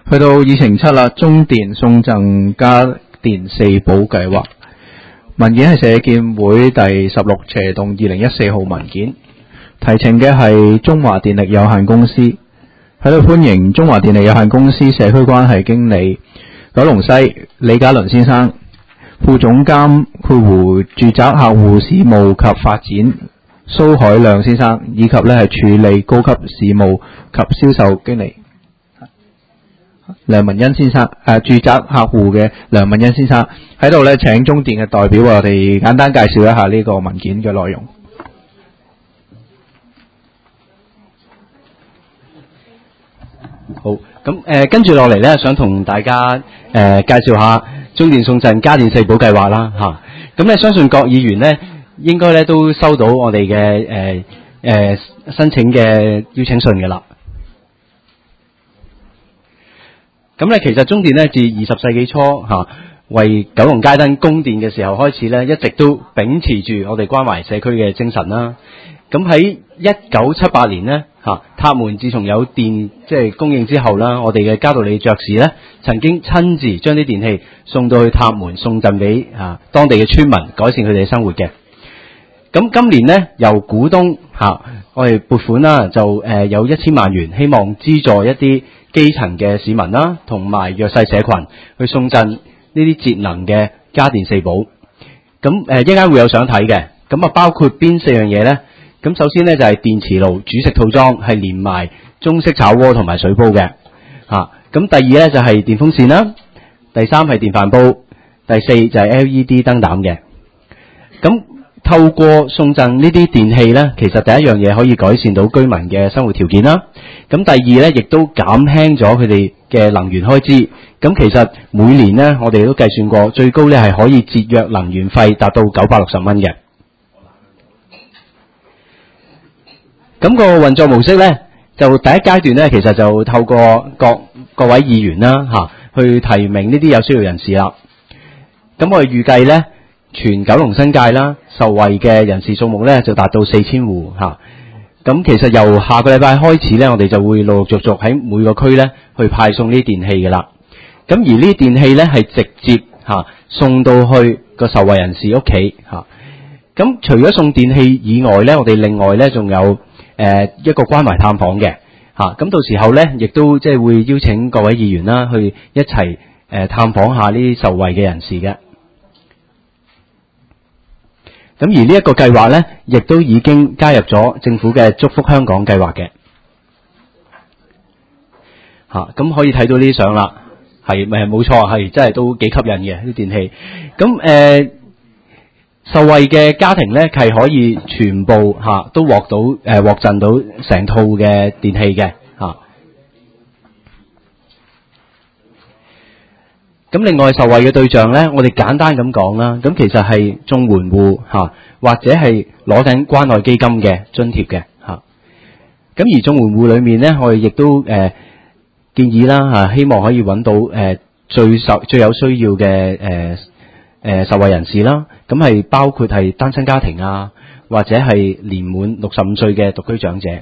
去到議程7啦，中電送贈家電4寶計劃文件係社建會第16/2014號文件，提呈嘅係中華電力有限公司。喺度歡迎中華電力有限公司社區關係經理九龍西李家倫先生、副總監住宅客戶事務及發展蘇海亮先生，以及係處理高級事務及銷售經理梁文恩先生，住宅客戶嘅梁文恩先生喺度咧，請中電嘅代表我哋簡單介紹一下呢個文件嘅內容。 好，咁跟住落嚟咧，想同大家介紹下中電送贈家電4寶計劃啦嚇。咁咧，相信各議員咧應該咧都收到我哋嘅申請嘅邀請信嘅啦。咁咧，其實中電咧自20世紀初為九龍街燈供電嘅時候開始咧，一直都秉持住我哋關懷社區嘅精神啦。咁喺1978年咧塔門自從有電供應之後啦，我哋嘅嘉道理爵士咧曾經親自將啲電器送到去塔門送贈俾當地嘅村民，改善佢哋嘅生活嘅。咁今年咧由股東我哋撥款啦，就有1000萬元，希望資助一啲基層嘅市民啦，同埋弱勢社群去送贈呢啲節能嘅家電4寶。咁一陣間會有相睇嘅。咁包括邊4樣嘢咧？咁首先咧就係電磁爐煮食套裝，係連埋中式炒鍋同埋水煲嘅。咁第2咧就係電風扇啦，第3係電飯煲，第4就係 LED 燈膽嘅。咁透過送贈呢啲電器咧，其實第一樣嘢可以改善到居民嘅生活條件啦。咁第2咧，亦都減輕咗佢哋嘅能源開支。咁其實每年咧，我哋都計算過，最高咧係可以節約能源費達到960蚊嘅。咁個運作模式咧，就第一階段咧，其實就透過各位議員啦去提名呢啲有需要人士啦。咁我哋預計咧，全九龍新界啦，受惠嘅人士數目咧就達到4000戶咁其實由下個禮拜開始咧，我哋就會陸陸續續喺每個區咧去派送呢啲電器㗎啦。咁而呢啲電器咧係直接送到去個受惠人士屋企咁除咗送電器以外咧，我哋另外咧仲有一個關懷探訪嘅咁到時候咧，亦都即係會邀請各位議員啦去一齊探訪下呢啲受惠嘅人士嘅。咁而呢一個計劃咧，亦都已經加入咗政府嘅祝福香港計劃嘅。咁可以睇到呢啲相啦，係冇錯，係真係都幾吸引嘅啲電器。咁受惠嘅家庭咧，係可以全部都獲贈到成套嘅電器嘅咁另外受惠嘅對象咧，我哋簡單咁講啦，咁其實係綜援戶或者係攞緊關愛基金嘅津貼嘅咁而綜援戶裏面咧，我哋亦都建議啦希望可以揾到最有需要嘅受惠人士啦。咁係包括係單親家庭或者係年滿65歲嘅獨居長者。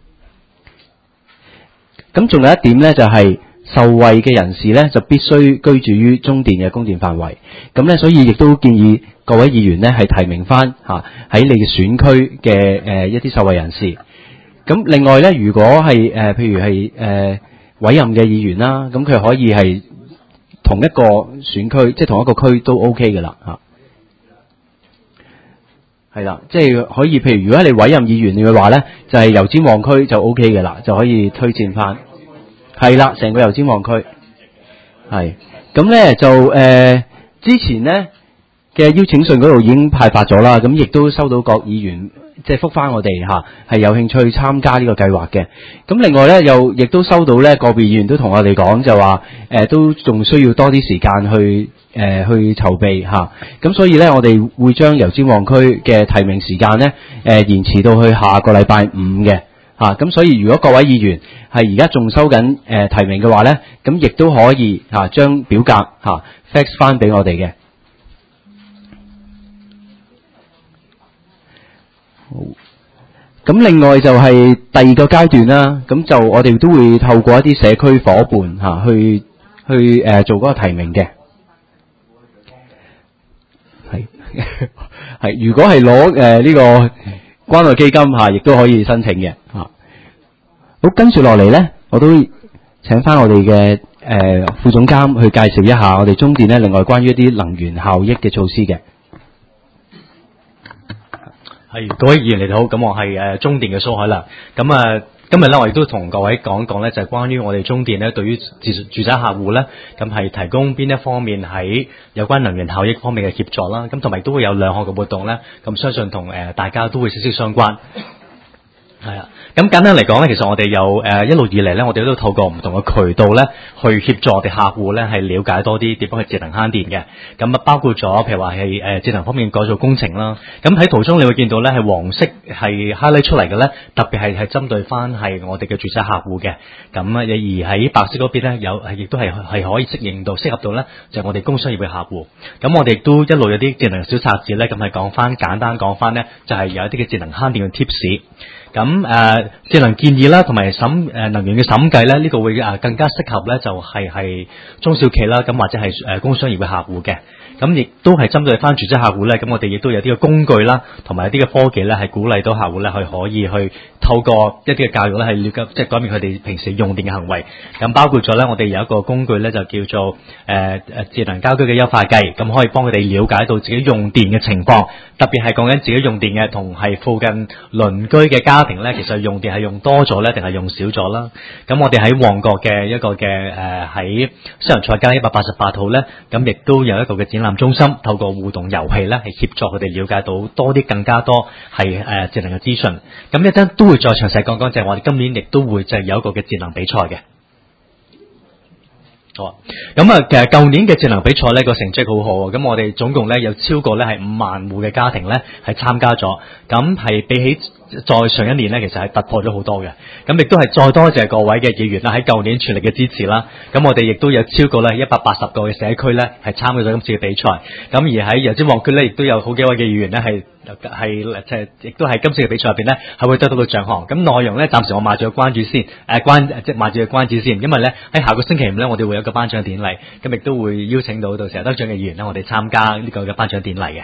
咁仲有一點咧，就係受惠嘅人士咧，就必須居住於中電嘅供電範圍。咁咧，所以亦都建議各位議員咧係提名翻喺你嘅選區嘅一啲受惠人士。咁另外咧，如果係譬如係委任嘅議員啦，咁佢可以係同一個選區，即係同一個區都 OK 嘅啦係啦，即係可以，譬如如果你委任議員嘅話咧，就係油尖旺區就 OK 嘅啦，就可以推薦翻。係啦，成個油尖旺區係。咁咧就之前咧嘅邀請信嗰度已經派發咗啦，咁亦都收到各議員即係覆翻我哋係有興趣參加呢個計劃嘅。咁另外咧又亦都收到咧個別議員都同我哋講，就話都仲需要多啲時間去籌備咁所以咧我哋會將油尖旺區嘅提名時間咧延遲到去下個禮拜5嘅咁所以如果各位議員係而家仲收緊提名嘅話咧，咁亦都可以將表格fax 翻俾我哋嘅。好， 咁另外就係第二個階段啦，咁就我哋都會透過一啲社區夥伴嚇去做嗰個提名嘅，係如果係攞呢個關愛基金嚇，亦都可以申請嘅嚇。好，跟住落嚟咧，我都請翻我哋嘅副總監去介紹一下我哋中電咧，另外關於一啲能源效益嘅措施嘅。 係，各位議員你好，咁我係中電嘅蘇海良。咁今日咧我亦都同各位講講咧，就係關於我哋中電咧對於住宅客戶咧，咁係提供邊一方面喺有關能源效益方面嘅協助啦。咁同埋都會有兩項嘅活動咧，咁相信同大家都會息息相關。係啊，咁簡單嚟講咧，其實我哋有一路以嚟咧，我哋都透過唔同嘅渠道咧，去協助我哋客戶咧係了解多啲點樣去節能慳電嘅。咁包括咗譬如話係節能方面嘅改造工程啦。咁喺途中你會見到咧係黃色係 highlight 出嚟嘅咧，特別係針對翻係我哋嘅住宅客戶嘅。咁而喺白色嗰邊咧亦都係可以適合到咧，就係我哋工商業嘅客戶。咁我哋亦都一路有啲節能小冊子咧，咁係簡單講翻咧，就係有一啲嘅節能慳電嘅 tips。咁節能建議啦，同埋能源嘅審計咧，呢個會更加適合咧，就係中小企啦，咁或者係工商業嘅客戶嘅。咁亦都係針對翻住宅客戶咧，咁我哋亦都有啲嘅工具啦，同埋一啲嘅科技咧，係鼓勵到客戶咧，可以去透過一啲嘅教育咧，係了解即係改變佢哋平時用電嘅行為。咁包括咗咧，我哋有一個工具咧，就叫做節能家居嘅優化計，咁可以幫佢哋了解到自己用電嘅情況，特別係講緊自己用電嘅同係附近鄰居嘅家庭咧，其實用電係用多咗咧，定係用少咗啦？咁我哋喺旺角嘅一個嘅喺西洋菜街188號咧，咁亦都有一個嘅展覽中心，透過互動遊戲咧，係協助佢哋了解到多啲更加多係節能嘅資訊。咁一陣都會再詳細講講，就係我哋今年亦都會就係有一個嘅節能比賽嘅。好，咁其實舊年嘅節能比賽呢個成績好好，咁我哋總共咧有超過咧係5萬戶嘅家庭咧係參加咗，咁係比起再上一年咧，其實係突破咗好多嘅。咁亦都係再多謝各位嘅議員啦，喺舊年全力嘅支持啦。咁我哋亦都有超過咧180個嘅社區咧係參與咗今次嘅比賽。咁而喺油尖旺區咧，亦都有好幾位嘅議員咧係即係亦都係今次嘅比賽入邊咧係會得到個獎項。咁內容咧暫時我賣咗個關子先，即係賣住個關子先，因為咧喺下個星期五咧我哋會有一個頒獎典禮，咁亦都會邀請到時候得獎嘅議員咧，我哋參加呢個嘅頒獎典禮嘅。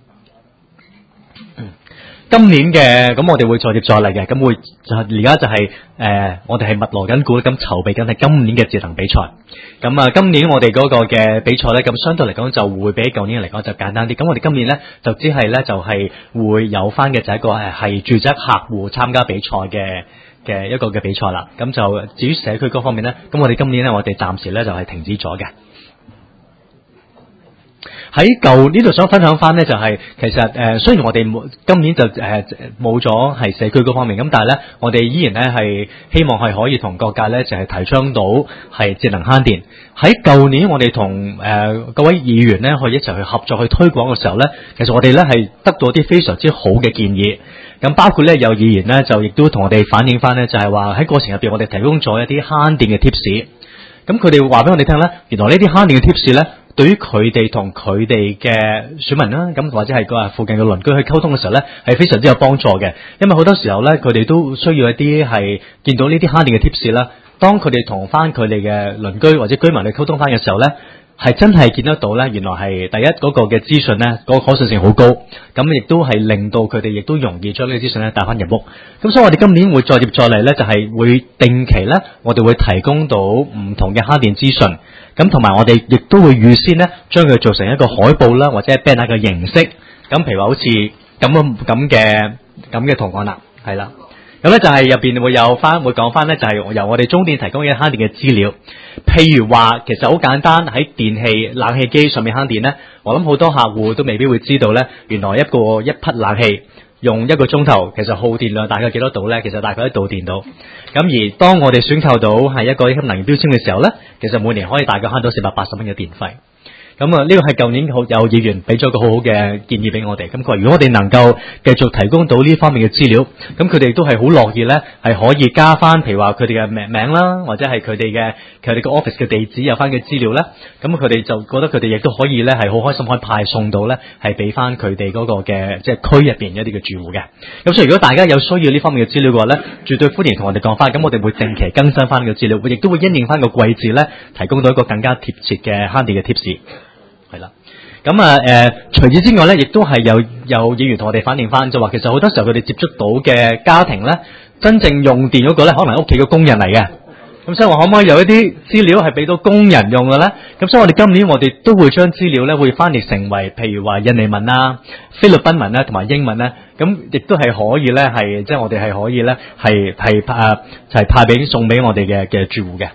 今年嘅咁我哋會再接再厲嘅，咁會而家就係我哋係密鑼緊鼓咁籌備緊係今年嘅節能比賽。咁今年我哋嗰個嘅比賽咧，咁相對嚟講就會比舊年嚟講就簡單啲。咁我哋今年咧就只係咧就係會有翻嘅就係一個係住宅客戶參加比賽嘅一個嘅比賽啦。咁就至於社區嗰方面咧，咁我哋今年咧我哋暫時咧就係停止咗嘅。喺呢度想分享翻呢，就係其實雖然我哋今年就冇咗係社區嗰方面，咁但係呢，我哋依然呢係希望係可以同各界呢就係提倡到係節能慳電。喺舊年我哋同各位議員呢去一齊去合作去推廣嘅時候呢，其實我哋呢係得到啲非常之好嘅建議。咁包括呢有議員呢就亦都同我哋反映翻呢，就係話喺過程入邊我哋提供咗一啲慳電嘅 tips。咁佢哋會話俾我哋聽呢，原來呢啲慳電嘅 tips 呢，對於佢哋同佢哋嘅選民啦，咁或者係個附近嘅鄰居去溝通嘅時候咧，係非常之有幫助嘅。因為好多時候咧，佢哋都需要一啲係見到呢啲慳電嘅 tips 啦。當佢哋同翻佢哋嘅鄰居或者居民去溝通翻嘅時候咧，係真係見得到咧，原來係第一嗰個嘅資訊咧，嗰個可信性好高，咁亦都係令到佢哋亦都容易將呢個資訊咧帶翻入屋。咁所以我哋今年會再接再厲咧，就係會定期咧，我哋會提供到唔同嘅慳電資訊。咁同埋我哋亦都會預先咧，將佢做成一個海報啦，或者係 banner 嘅形式。咁譬如話好似咁嘅圖案啦，係啦。咁咧就係入邊會講翻咧，就係由我哋中電提供嘅慳電嘅資料。譬如話，其實好簡單，喺電器、冷氣機上面慳電咧，我諗好多客戶都未必會知道咧，原來一匹冷氣用1個鐘頭，其實耗電量大概幾多度咧？其實大概1度電到。咁而當我哋選購到係一個能源標籤嘅時候咧，其實每年可以大概慳到480蚊嘅電費。 咁啊，呢個係舊年有議員俾咗個好好嘅建議俾我哋。咁佢話如果我哋能夠繼續提供到呢方面嘅資料，咁佢哋都係好樂意咧，係可以加翻，譬如話佢哋嘅名啦，或者係佢哋嘅 office 嘅地址有翻嘅資料咧。咁佢哋就覺得佢哋亦都可以咧係好開心可以派送到咧，係俾翻佢哋嗰個嘅即係區入邊一啲嘅住戶嘅。咁所以如果大家有需要呢方面嘅資料嘅話咧，絕對歡迎同我哋講翻。咁我哋會定期更新翻個資料，亦都會因應翻個季節咧，提供到一個更加貼切嘅慳電嘅貼士。係啦，咁啊除此之外咧，亦都係有議員同我哋反映翻，就話其實好多時候佢哋接觸到嘅家庭咧，真正用電嗰個咧，可能係屋企嘅工人嚟嘅。咁所以話可唔可以有一啲資料係俾到工人用嘅咧？咁所以我哋今年我哋都會將資料咧會翻譯成為譬如話印尼文啊、菲律賓文啊同埋英文咧，咁亦都係可以咧係即係我哋係可以咧係派俾送俾我哋嘅住戶嘅。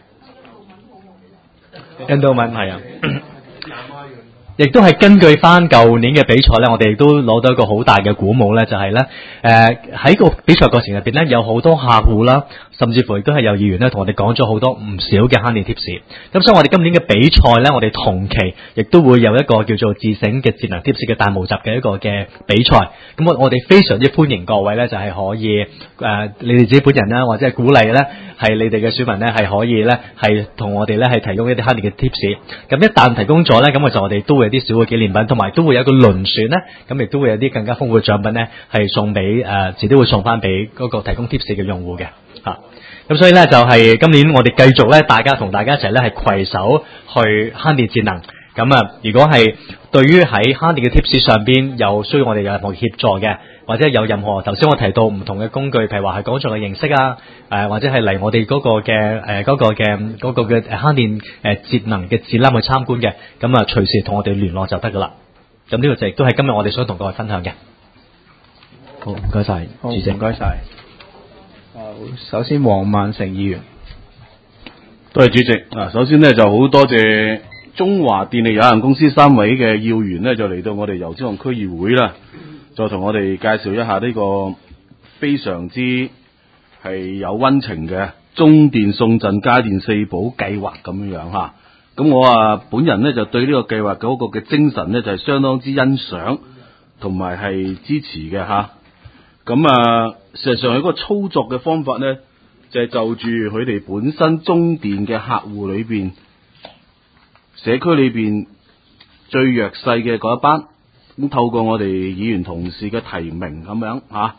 印度文係啊。亦都係根據翻舊年嘅比賽咧，我哋亦都攞到一個好大嘅鼓舞咧，就係咧喺個比賽過程入邊咧，有好多客戶啦，甚至乎亦都係有議員咧同我哋講咗好多唔少嘅慳電貼士。咁所以我哋今年嘅比賽咧，我哋同期亦都會有一個叫做自省嘅節能貼士嘅大募集嘅一個嘅比賽。咁我哋非常之歡迎各位咧，就係可以你哋自己本人啦，或者係鼓勵咧，係你哋嘅選民咧係可以咧係同我哋咧係提供一啲慳電嘅貼士。咁一旦提供咗咧，咁我哋都會有啲小嘅紀念品，同埋都會有一個輪選咧，咁亦都會有啲更加豐富嘅獎品咧，係送俾遲啲會送翻俾嗰個提供貼士嘅用戶嘅嚇。咁所以咧就係今年我哋繼續咧，大家同大家一齊咧係攜手去慳電節能。咁啊，如果係對於喺慳電嘅貼士上邊有需要我哋嘅任何協助嘅，或者有任何頭先我提到唔同嘅工具，譬如話係講座嘅形式啊，或者係嚟我哋嗰個嘅慳電節能嘅展覽去參觀嘅，咁啊隨時同我哋聯絡就得噶啦。咁呢個就亦都係今日我哋想同各位分享嘅。好，唔該晒，主席， 唔該晒。首先黃萬成議員， 多謝主席。首先呢就好多謝中華電力有限公司3位嘅要員呢，就嚟到我哋油尖旺區議會啦，就同我哋介紹一下呢個非常之係有溫情嘅中電送贈家電4寶計劃咁樣吓。咁我本人呢就對呢個計劃嗰個嘅精神呢就係相當之欣賞同埋係支持嘅吓。咁事實上喺個操作嘅方法呢，就係就住佢哋本身中電嘅客戶裏邊，社區裏邊最弱勢嘅嗰一班，咁透過我哋議員同事嘅提名咁樣吓。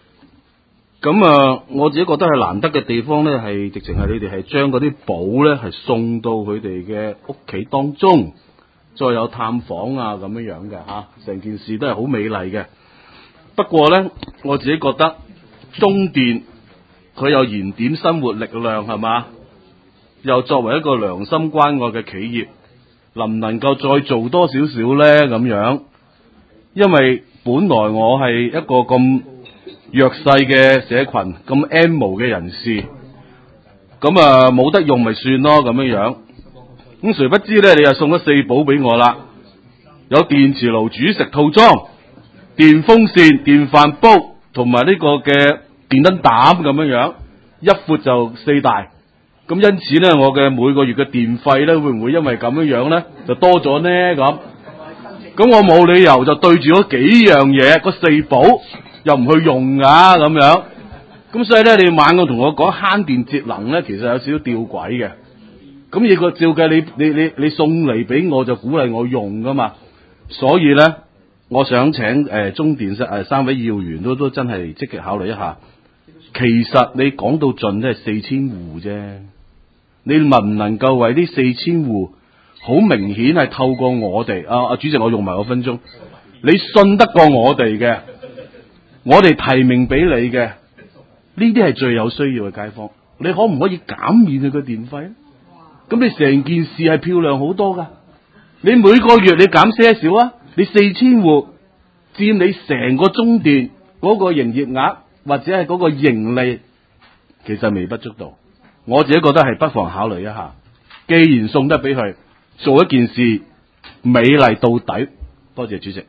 咁我自己覺得係難得嘅地方呢，係直情係你哋係將嗰啲寶呢係送到佢哋嘅屋企當中，再有探訪啊咁樣樣嘅吓，成件事都係好美麗嘅。不過呢，我自己覺得中電佢有燃點生活力量係嘛，又作為一個良心關愛嘅企業，能唔能夠再做多少少呢？咁樣？因為本來我係一個咁弱勢嘅社群，咁 M 無嘅人士，咁冇得用咪算咯咁樣。咁誰不知呢，你又送咗4寶俾我啦，有電磁爐煮食套裝、電風扇、電飯煲同埋呢個嘅電燈膽咁樣，一闊就4大。咁因此呢，我嘅每個月嘅電費呢，會唔會因為咁樣呢就多咗呢？咁我冇理由就對住嗰幾樣嘢，嗰4寶又唔去用㗎咁樣。咁所以呢，你猛咁同我講慳電節能呢，其實有少少吊詭嘅。咁你個照計你送嚟俾我就鼓勵我用㗎嘛。所以呢，我想請中電3位要員都真係積極考慮一下。其實你講到盡都係4000戶啫，你能唔能夠為呢4000戶好明顯係透過我哋主席，我用埋5分鐘，你信得過我哋嘅，我哋提名俾你嘅，呢啲係最有需要嘅街坊，你可唔可以減免佢嘅電費咧？咁你成件事係漂亮好多噶，你每個月你減些少啊，你4000戶佔你成個中電嗰個營業額或者係嗰個盈利，其實微不足道。我自己覺得係不妨考慮一下，既然送得俾佢，做一件事美麗到底。多謝主席。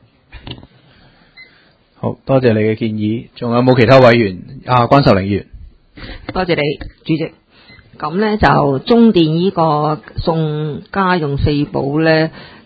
好多謝你嘅建議，仲有冇其他委員？關秀玲議員， 多謝你主席。咁呢就中電呢個送家用4寶呢，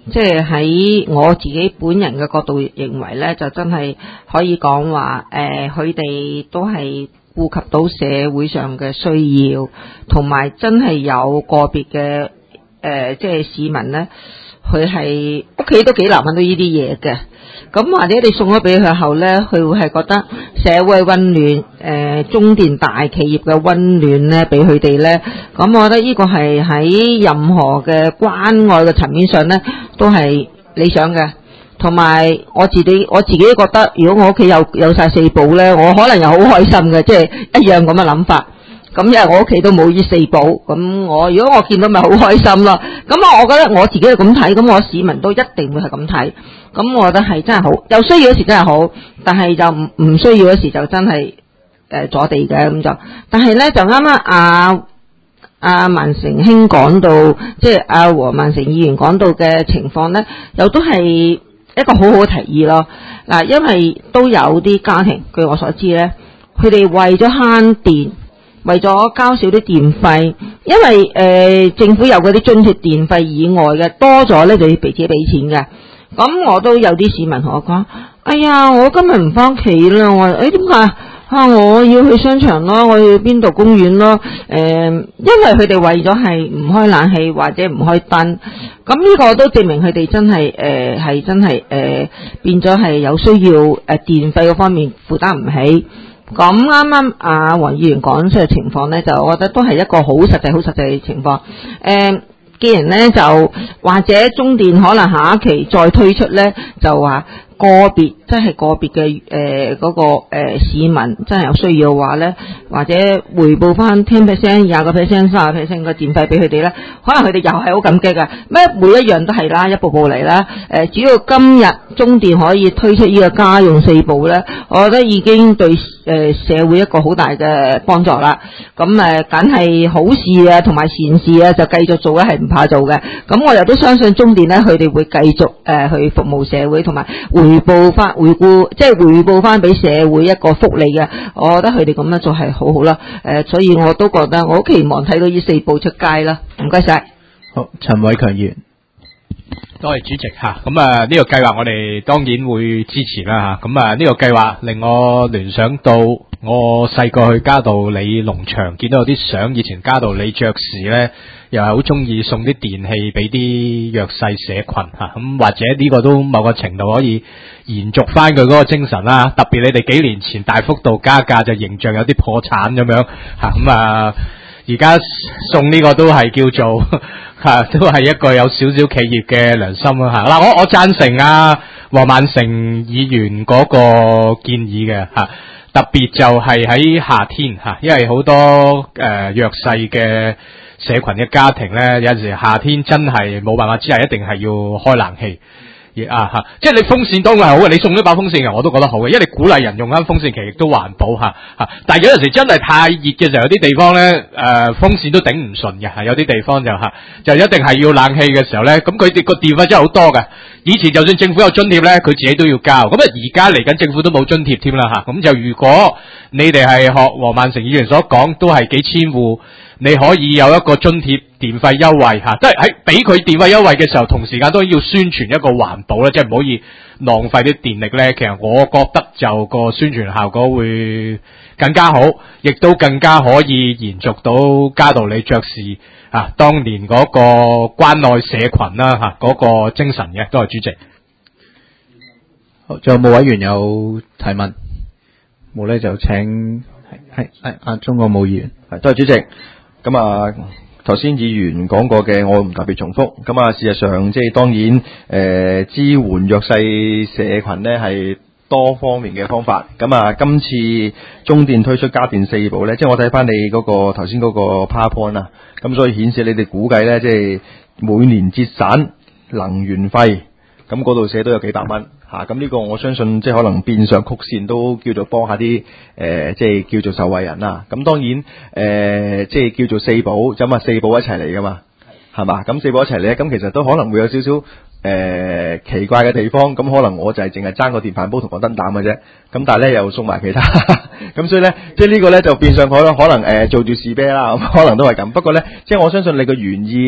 即係喺我自己本人嘅角度認為咧，就真係可以講話佢哋都係顧及到社會上嘅需要，同埋真係有個別嘅即係市民咧，佢係屋企都幾難揾到呢啲嘢嘅。咁或者你送咗俾佢後咧，佢會係覺得社會溫暖，中電大企業嘅溫暖咧，俾佢哋咧。咁我覺得呢個係喺任何嘅關愛嘅層面上咧，都係理想嘅。同埋我自己都覺得，如果我屋企有晒4寶咧，我可能又好開心嘅，即係一樣咁嘅諗法。咁因為我屋企都冇呢4寶，咁如果我見到咪好開心咯。咁我覺得我自己係咁睇，咁我市民都一定會係咁睇。咁我覺得係真係好，有需要嗰時真係好，但係就唔需要嗰時就真係阻地嘅咁就。但係咧就啱啱阿萬成兄講到，即係阿黃萬成議員講到嘅情況咧，又都係一個好好嘅提議咯。嗱，因為都有啲家庭，據我所知咧，佢哋為咗慳電，為咗交少啲電費，因為政府有嗰啲津貼電費以外嘅多咗咧，就要自己俾錢嘅。咁我都有啲市民同我講：哎呀，我今日唔翻屋企啦！我話點解我要去商場咯，我要去邊度公園咯？因為佢哋為咗係唔開冷氣或者唔開燈，咁呢個都證明佢哋真係係真係變咗係有需要電費嗰方面負擔唔起。咁啱啱阿黃議員講出嘅情況咧，就我覺得都係一個好實際嘅情況。既然咧就或者中電可能下一期再推出咧，就話個別嘅嗰個市民真係有需要嘅話咧，或者回報翻 10%、20%、30% 嘅電費俾佢哋咧，可能佢哋又係好感激㗎。每一樣都係啦，一步步嚟啦。只要今日中電可以推出呢個家用4寶咧，我覺得已經對社會一個好大嘅幫助啦。咁梗係好事啊，同埋善事啊，就繼續做咧，係唔怕做嘅。咁我又都相信中電咧，佢哋會繼續去服務社會，同埋回報翻俾社會一個福利嘅。我覺得佢哋咁樣做係好好啦。所以我都覺得我好期望睇到呢4寶出街啦。唔該晒。 好，陳偉強議員。 多謝主席吓，咁呢個計劃我哋當然會支持啦吓，咁呢個計劃令我聯想到我細個去嘉道理農場見到有啲相，以前嘉道理爵士咧又係好中意送啲電器俾啲弱勢社群吓，咁或者呢個都某個程度可以延續翻佢嗰個精神啦。特別你哋幾年前大幅度加價，就形象有啲破產咁樣吓，咁而家送呢個都係叫做都係一個有少少企業嘅良心啦吓。嗱，我贊成黃萬成議員嗰個建議嘅吓，特別就係喺夏天吓，因為好多弱勢嘅社群嘅家庭咧，有陣時夏天真係冇辦法之下，一定係要開冷氣。即係你風扇當然係好嘅，你送咗把風扇嘅我都覺得好嘅，因為你鼓勵人用緊風扇，其實亦都環保吓。但係有陣時真係太熱嘅時候，有啲地方咧風扇都頂唔順嘅，有啲地方就一定係要冷氣嘅時候咧，咁佢哋個電費真係好多嘅。以前就算政府有津貼咧，佢自己都要交。咁而家嚟緊政府都冇津貼添啦吓。咁就如果你哋係學黃萬成議員所講，都係幾千戶。你可以有一個津貼電費優惠吓，即係喺俾佢電費優惠嘅時候，同時間都要宣傳一個環保咧，即係唔可以浪費啲電力咧。其實我覺得就個宣傳效果會更加好，亦都更加可以延續到嘉道理爵士當年嗰個關愛社群啦嗰個精神嘅。多謝主席。 好，仲有冇委員有提問？冇咧就請係鍾國武議員。 多謝主席。咁頭先議員講過嘅，我唔特別重複。咁事實上即係當然支援弱勢社群呢係多方面嘅方法。咁今次中電推出家電4寶呢，即係我睇翻你嗰個頭先嗰個 PowerPoint 啦，咁所以顯示你哋估計呢，即係每年節省能源費，咁嗰度寫都有幾百蚊。咁呢個我相信即係可能變相曲線都叫做幫下啲即係叫做受惠人啦。咁當然即係叫做4寶，咁4寶一齊嚟噶嘛，係嘛？咁4寶一齊嚟，咁其實都可能會有少少奇怪嘅地方。咁可能我就係淨係爭個電飯煲同個燈膽嘅啫。咁但係咧又送埋其他，咁所以咧即係呢個咧就變相可能做住士啤啦，咁可能都係咁。不過咧即係我相信你個原意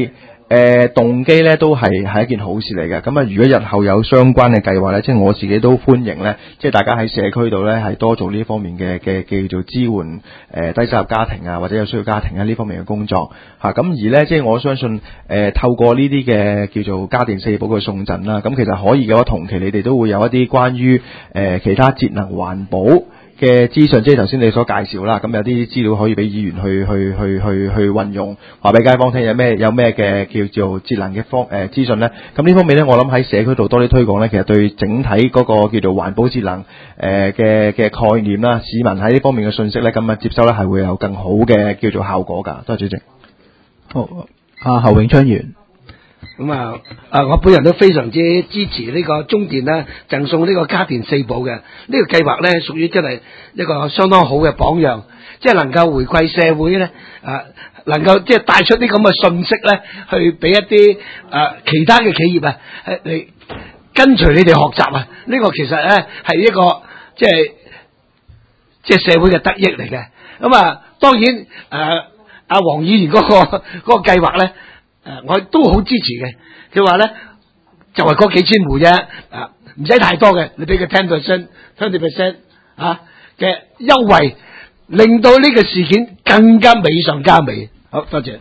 動機咧都係一件好事嚟嘅。咁啊，如果日後有相關嘅計劃咧，即係我自己都歡迎咧，即係大家喺社區度咧係多做呢方面嘅叫做支援低收入家庭啊，或者有需要家庭啊呢方面嘅工作嚇。咁而咧，即係我相信透過呢啲嘅叫做家電四寶嘅送贈啦，咁其實可以嘅話，同期你哋都會有一啲關於其他節能環保嘅資訊，即係頭先你所介紹啦，咁有啲資料可以俾議員去運用，話俾街坊聽有咩嘅叫做節能嘅資訊咧。咁呢方面咧，我諗喺社區度多啲推廣咧，其實對整體嗰個叫做環保節能嘅概念啦，市民喺呢方面嘅信息咧，咁啊接收咧係會有更好嘅叫做效果㗎。多謝主席。 好，侯永昌議員。 咁我本人都非常之支持呢個中電咧贈送呢個家電四寶嘅呢個計劃咧，屬於真係一個相當好嘅榜樣，即係能夠回饋社會咧，能夠即係帶出啲咁嘅信息咧，去俾一啲其他嘅企業嚟跟隨你哋學習啊！呢個其實咧係一個即係社會嘅得益嚟嘅。咁當然阿黃議員嗰個計劃咧。我都好支持嘅。佢話咧就係嗰幾千戶啫，唔使太多嘅，你俾佢 10%、20% 嘅優惠，令到呢個事件更加美上加美。好，多謝。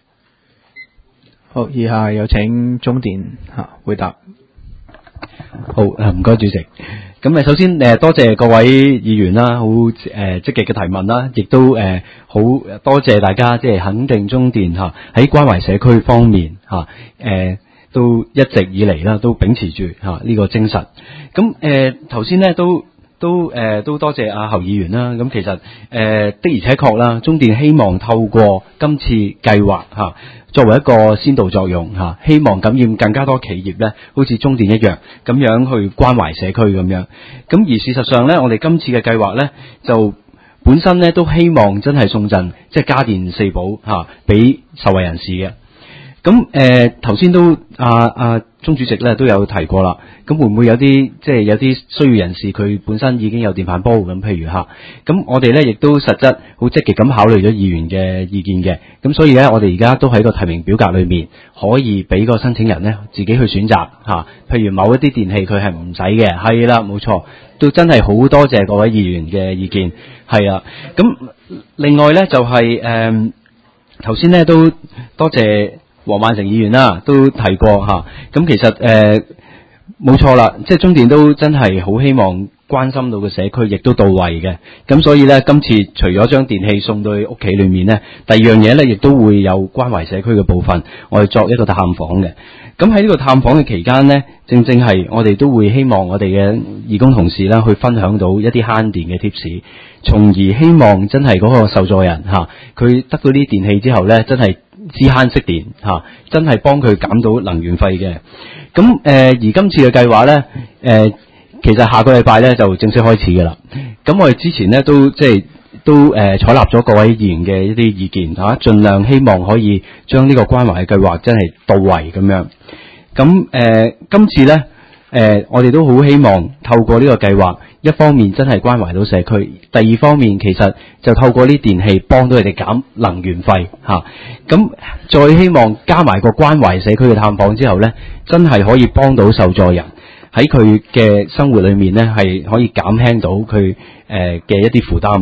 好，以下有請中電回答。 好，唔該主席。咁首先多謝各位議員啦，好積極嘅提問啦，亦都好多謝大家即係肯定中電喺關懷社區方面都一直以嚟啦，都秉持住呢個精神。咁頭先咧都多謝阿侯議員啦。咁其實的而且確啦，中電希望透過今次計劃作為一個先導作用希望感染更加多企業咧，好似中電一樣咁樣去關懷社區咁樣。咁而事實上咧，我哋今次嘅計劃咧，就本身咧都希望真係送贈即係家電四寶俾受惠人士嘅。咁頭先都鍾主席咧都有提過啦。咁會唔會有啲即係有啲需要人士佢本身已經有電飯煲咁？譬如咁我哋咧亦都實質好積極咁考慮咗議員嘅意見嘅。咁所以咧，我哋而家都喺個提名表格裏面可以俾個申請人咧自己去選擇譬如某一啲電器佢係唔使嘅，係啦，冇錯，都真係好多謝各位議員嘅意見，係啦。咁另外咧就係頭先咧都多謝黃萬成議員啦，都提過咁其實冇錯啦，即係中電都真係好希望關心到嘅社區亦都到位嘅。咁所以咧，今次除咗將電器送到去屋企裏面咧，第二樣嘢咧亦都會有關懷社區嘅部分，我哋作一個探訪嘅。咁喺呢個探訪嘅期間咧，正正係我哋都會希望我哋嘅義工同事啦，去分享到一啲慳電嘅貼士，從而希望真係嗰個受助人佢得到呢啲電器之後咧，真係知慳識電真係幫佢減到能源費嘅。咁而今次嘅計劃咧，其實下個禮拜咧就正式開始㗎啦。咁我哋之前咧都採納咗各位議員嘅一啲意見盡量希望可以將呢個關懷嘅計劃真係到位咁樣。咁今次咧我哋都好希望透過呢個計劃，一方面真係關懷到社區，第二方面其實就透過呢電器幫到佢哋減能源費咁再希望加埋個關懷社區嘅探訪之後咧，真係可以幫到受助人喺佢嘅生活裏面咧，係可以減輕到佢嘅一啲負擔。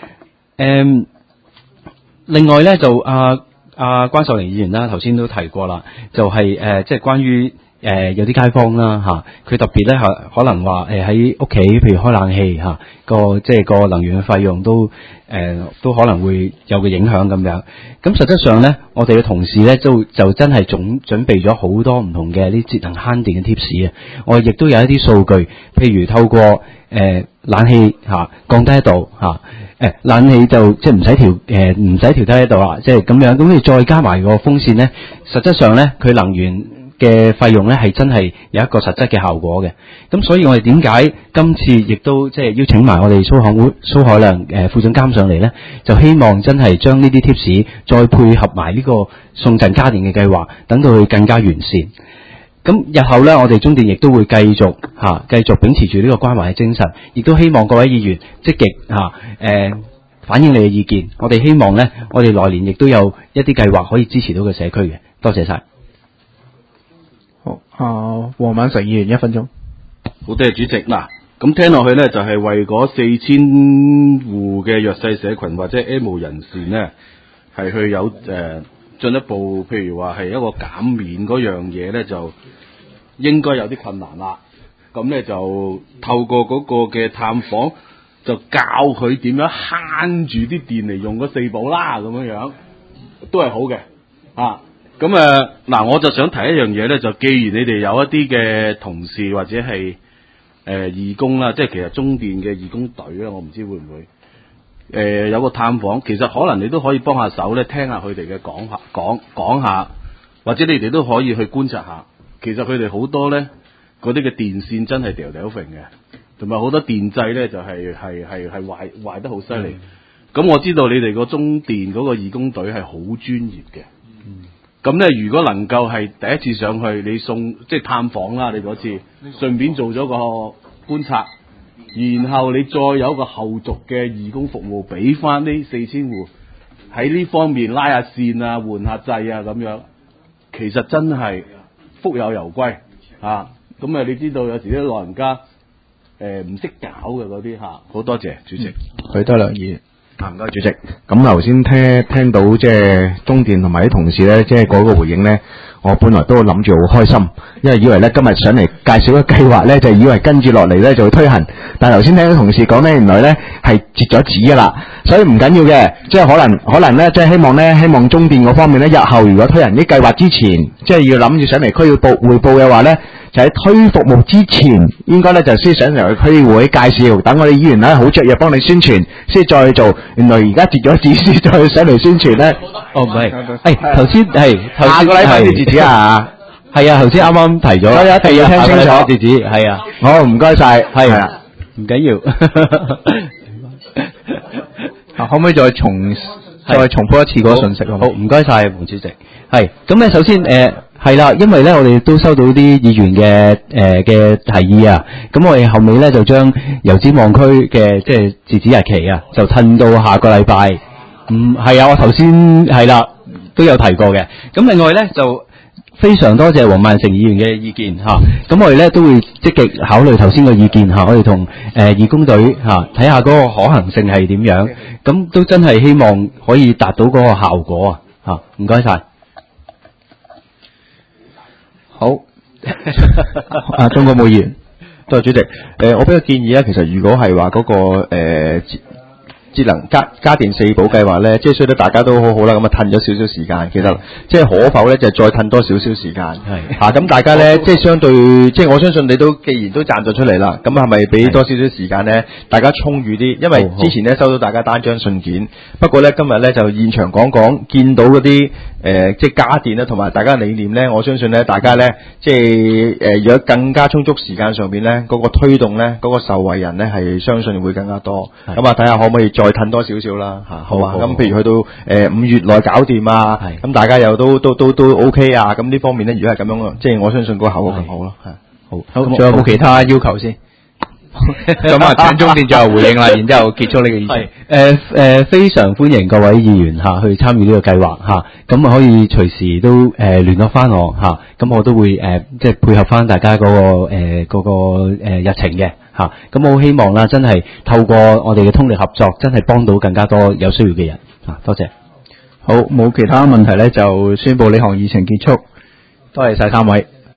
另外咧就關秀玲議員啦，頭先都提過啦，就係即係關於有啲街坊啦佢特別咧可能話喺屋企譬如開冷氣即係個能源嘅費用都可能會有個影響咁樣。咁實質上咧，我哋嘅同事咧就真係準備咗好多唔同嘅啲節能慳電嘅貼士啊！我哋亦都有一啲數據，譬如透過冷氣降低1度冷氣就即係唔使調低1度啦，即係咁樣。咁你再加埋個風扇咧，實質上咧佢能源嘅費用咧係真係有一個實質嘅效果嘅。咁所以我哋點解今次亦都即係邀請埋我哋蘇海亮副總監上嚟咧，就希望真係將呢啲貼士再配合埋呢個送贈家電嘅計劃，等到佢更加完善。咁日後咧，我哋中電亦都會繼續秉持住呢個關懷嘅精神，亦都希望各位議員積極反映你嘅意見。我哋希望咧，我哋來年亦都有一啲計劃可以支持到個社區嘅。多謝晒。 好，黃敏成議員1分鐘。 好，多謝主席。嗱，咁聽落去咧，就係為嗰4000戶嘅弱勢社群或者 M 人士呢，係去有進一步，譬如話係一個減免嗰樣嘢咧，就應該有啲困難啦。咁咧就透過嗰個嘅探訪，就教佢點樣慳住啲電嚟用嗰4寶啦，咁樣都係好嘅。咁嗱，我就想提一樣嘢咧，就既然你哋有一啲嘅同事或者係義工啦，即係其實中電嘅義工隊咧，我唔知會唔會有個探訪，其實可能你都可以幫下手咧，聽下佢哋嘅講下，或者你哋都可以去觀察下，其實佢哋好多咧嗰啲嘅電線真係掉揈嘅，同埋好多電掣咧就係壞得好犀利。咁我知道你哋個中電嗰個義工隊係好專業嘅。咁咧，如果能夠係第一次上去，你即係探訪啦，你嗰次順便做咗個觀察，然後你再有一個後續嘅義工服務，俾翻呢4000戶喺呢方面拉下線啊、換下掣啊咁樣，其實真係福有攸歸啊！咁你知道有時啲老人家唔識搞嘅嗰啲好多謝主席。 許德良議員。 唔該主席。咁頭先聽到即係中電同埋啲同事咧，即係嗰個回應咧，我本來都諗住好開心，因為以為咧今日上嚟介紹個計劃咧，就以為跟住落嚟咧就會推行。但係頭先聽到同事講咧，原來咧係截咗紙噶啦，所以唔緊要嘅，即係可能咧，即係希望中電嗰方面咧，日後如果推行啲計劃之前，即係要諗住上嚟區要匯報嘅話咧，就喺推服務之前，應該咧就先上嚟區議會介紹，等我哋議員咧好雀躍幫你宣傳，先再去做。原來而家截咗紙先再上嚟宣傳咧。 哦，唔係，頭先下個禮拜先截止啊。 係啊，頭先啱啱提咗， 所以一定要聽清楚截止，係啊。 好，唔該晒，係啊， 唔緊要。 可唔可以再重複一次嗰個信息？ 好，唔該晒，黃主席。係，咁咧首先係啦，因為咧我哋都收到啲議員嘅提議啊，咁我哋後尾咧就將油尖旺區嘅即係截止日期啊，就褪到下個禮拜。係啊，我頭先係啦都有提過嘅。咁另外咧就非常多謝黃萬成議員嘅意見嚇，咁我哋咧都會積極考慮頭先嘅意見嚇，我哋同義工隊嚇睇下嗰個可行性係點樣，咁都真係希望可以達到嗰個效果啊嚇，唔該晒。 好，鍾國武議員， 多謝主席。我俾個建議啊，其實如果係話嗰個節能家電4寶計劃咧，即係所以大家都好好啦，咁啊褪咗少少時間，其實即係可否咧就再褪多少少時間？係咁大家咧即係相對，即係我相信你都既然都站咗出嚟啦，咁係咪俾多少少時間咧？大家充裕啲，因為之前咧收到大家單張信件，不過咧今日咧就現場講見到嗰啲即係家電咧，同埋大家理念咧，我相信咧大家咧即係如果更加充足時間上邊咧，嗰個推動咧，嗰個受惠人咧係相信會更加多。咁啊睇下可唔可以再褪多少少啦嚇，好啊。咁譬如去到5月內搞掂啊，咁大家又都 OK 啊。咁呢方面咧，如果係咁樣，即係我相信個效果更好咯。係好，仲有冇其他要求先？咁啊，請中電最後回應啦，然之後結束呢個議題。 非常歡迎各位議員嚇去參與呢個計劃嚇，咁啊可以隨時都聯絡翻我嚇，咁我都會即係配合翻大家嗰個日程嘅嚇，咁我好希望啦，真係透過我哋嘅通力合作，真係幫到更加多有需要嘅人嚇，多謝。 好，冇其他問題咧，就宣佈呢項議程結束。多謝晒3位。